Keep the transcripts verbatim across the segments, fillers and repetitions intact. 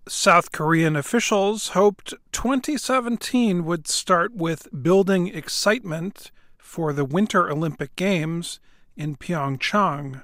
South Korean officials hoped twenty seventeen would start with building excitement for the Winter Olympic Games in Pyeongchang.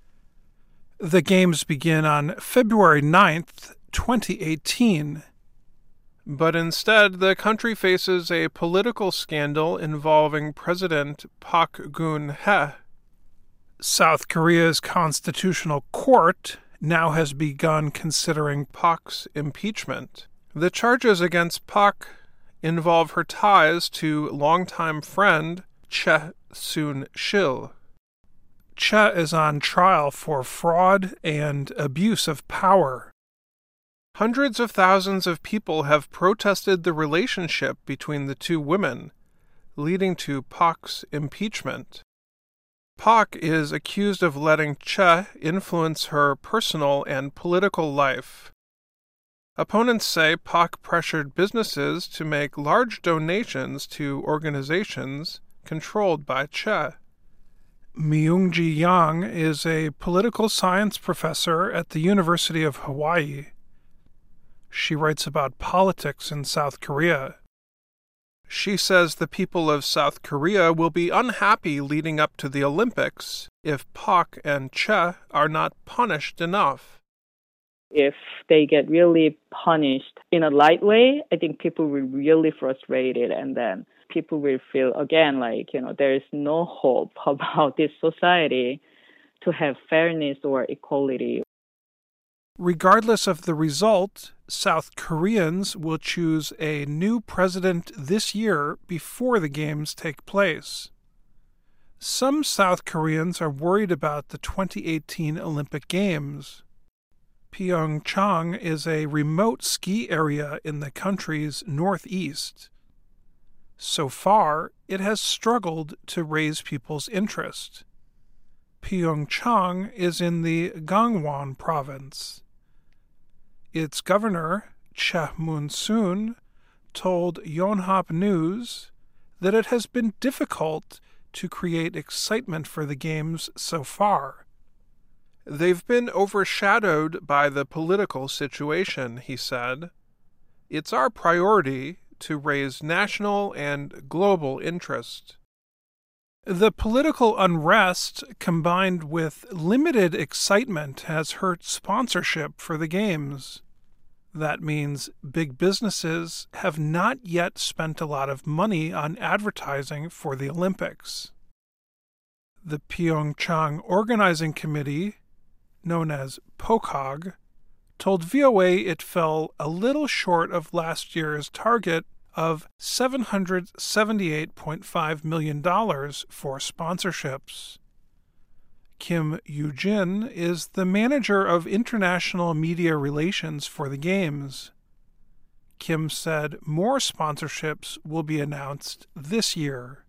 The Games begin on February ninth, twenty eighteen. But instead, the country faces a political scandal involving President Park Geun-hye. South Korea's constitutional court now has begun considering Park's impeachment. The charges against Park involve her ties to longtime friend Choi Soon-sil. Choi is on trial for fraud and abuse of power. Hundreds of thousands of people have protested the relationship between the two women, leading to Park's impeachment. Park is accused of letting Choi influence her personal and political life. Opponents say Park pressured businesses to make large donations to organizations controlled by Choi. Myung-ji Yang is a political science professor at the University of Hawaii. She writes about politics in South Korea. She says the people of South Korea will be unhappy leading up to the Olympics if Park and Choi are not punished enough. If they get really punished in a light way, I think people will be really frustrated, and then people will feel again like, you know, there is no hope about this society to have fairness or equality. Regardless of the result, South Koreans will choose a new president this year before the Games take place. Some South Koreans are worried about the twenty eighteen Olympic Games. Pyeongchang is a remote ski area in the country's northeast. So far, it has struggled to raise people's interest. Pyeongchang is in the Gangwon province. Its governor, Cha Moon-soon, told Yonhap News that it has been difficult to create excitement for the Games so far. They've been overshadowed by the political situation, he said. It's our priority to raise national and global interest. The political unrest combined with limited excitement has hurt sponsorship for the Games. That means big businesses have not yet spent a lot of money on advertising for the Olympics. The Pyeongchang Organizing Committee, known as POCOG, told V O A it fell a little short of last year's target of seven hundred seventy-eight point five million dollars for sponsorships. Kim Yoo-jin is the manager of international media relations for the Games. Kim said more sponsorships will be announced this year.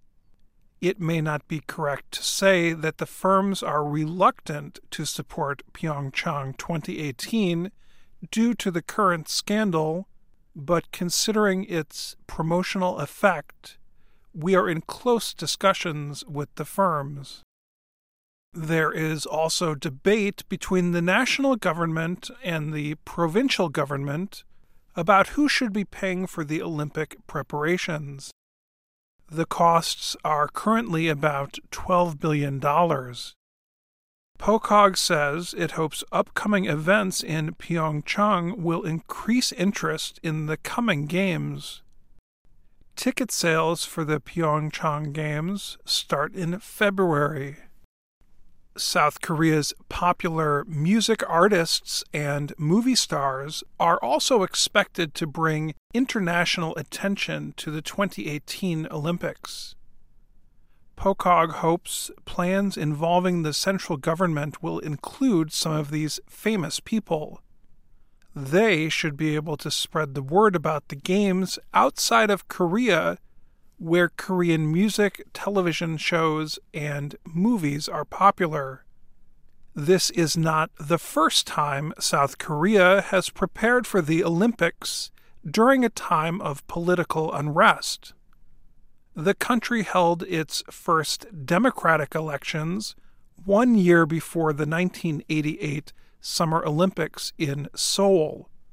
It may not be correct to say that the firms are reluctant to support Pyeongchang twenty eighteen due to the current scandal, but considering its promotional effect, we are in close discussions with the firms. There is also debate between the national government and the provincial government about who should be paying for the Olympic preparations. The costs are currently about twelve billion dollars. POCOG says it hopes upcoming events in Pyeongchang will increase interest in the coming Games. Ticket sales for the Pyeongchang Games start in February. South Korea's popular music artists and movie stars are also expected to bring international attention to the twenty eighteen Olympics. POCOG hopes plans involving the central government will include some of these famous people. They should be able to spread the word about the Games outside of Korea, where Korean music, television shows, and movies are popular. This is not the first time South Korea has prepared for the Olympics during a time of political unrest. The country held its first democratic elections one year before the nineteen eighty-eight Summer Olympics in Seoul.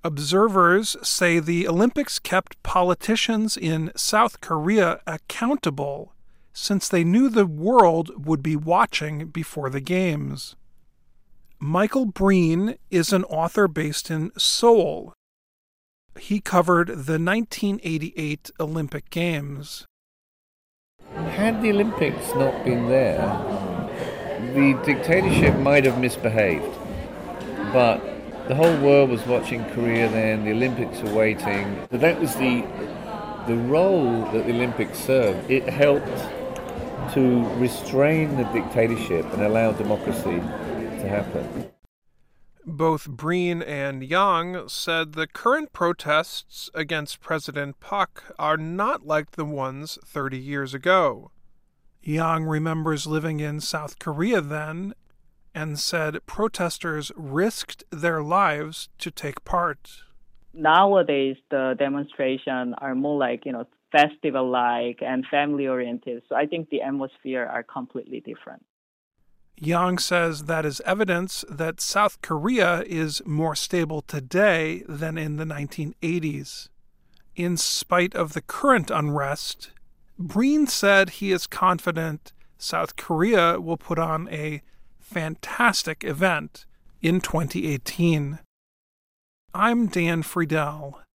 Observers say the Olympics kept politicians in South Korea accountable since they knew the world would be watching before the Games. Michael Breen is an author based in Seoul. He covered the nineteen eighty-eight Olympic Games. Had the Olympics not been there, the dictatorship might have misbehaved, but the whole world was watching Korea then, the Olympics were waiting. That was the the role that the Olympics served. It helped to restrain the dictatorship and allow democracy to happen. Both Breen and Yang said the current protests against President Park are not like the ones thirty years ago. Yang remembers living in South Korea then and said protesters risked their lives to take part. Nowadays, the demonstrations are more like, you know, festival-like and family-oriented. So I think the atmosphere are completely different. Yang says that is evidence that South Korea is more stable today than in the nineteen eighties. In spite of the current unrest, Breen said he is confident South Korea will put on a fantastic event in twenty eighteen. I'm Dan Friedel.